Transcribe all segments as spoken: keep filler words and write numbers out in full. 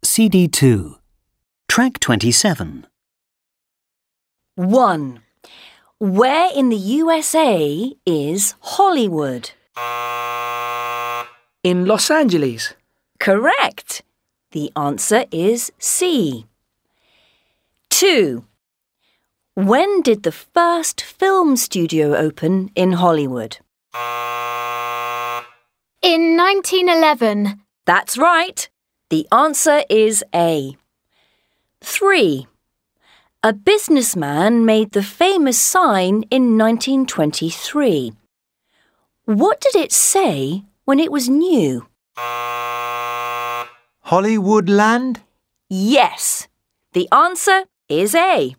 C D two. Track twenty-seven. one. Where in the U S A is Hollywood? In Los Angeles. Correct. The answer is C. two. When did the first film studio open in Hollywood? In nineteen eleven. That's right. The answer is A. three. A businessman made the famous sign in nineteen twenty-three. What did it say when it was new? Hollywoodland? Yes. The answer is A.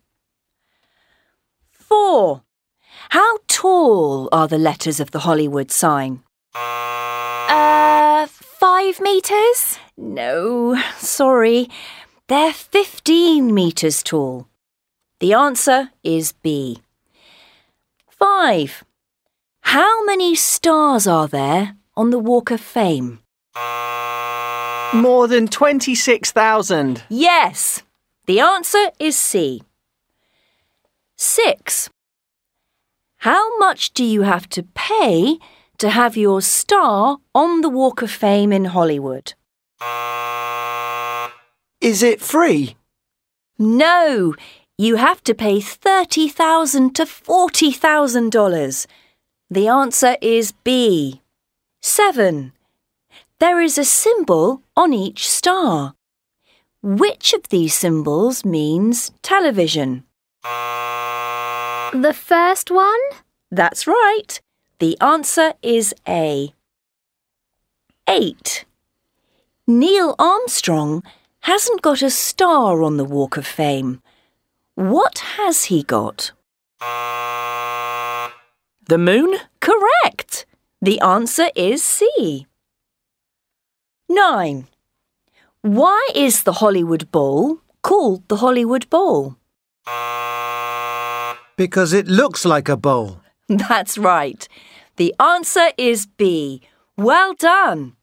four. How tall are the letters of the Hollywood sign? Uh, five metres? No, sorry. They're fifteen metres tall. The answer is B. five. How many stars are there on the Walk of Fame? More than twenty-six thousand. Yes. The answer is C. six. How much do you have to pay to have your star on the Walk of Fame in Hollywood? Is it free? No. You have to pay thirty thousand to forty thousand dollars. The answer is B. seven. There is a symbol on each star. Which of these symbols means television? The first one? That's right. The answer is A. eight. Neil Armstrong hasn't got a star on the Walk of Fame. What has he got? The moon? Correct. The answer is C. nine. Why is the Hollywood Bowl called the Hollywood Bowl? Because it looks like a bowl. That's right. The answer is B. Well done.